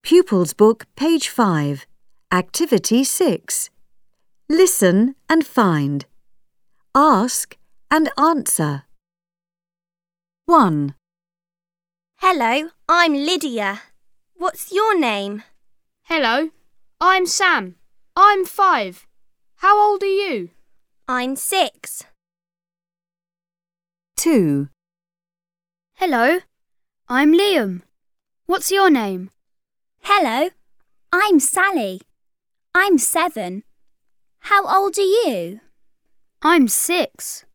Pupils Book, page 5, Activity 6. Listen and find. Ask and answer. 1. Hello, I'm Lydia. What's your name? Hello, I'm Sam. I'm 5. How old are you? I'm 6. 2. Hello, I'm Liam. What's your name? Hello, I'm Sally. I'm 7. How old are you? I'm 6.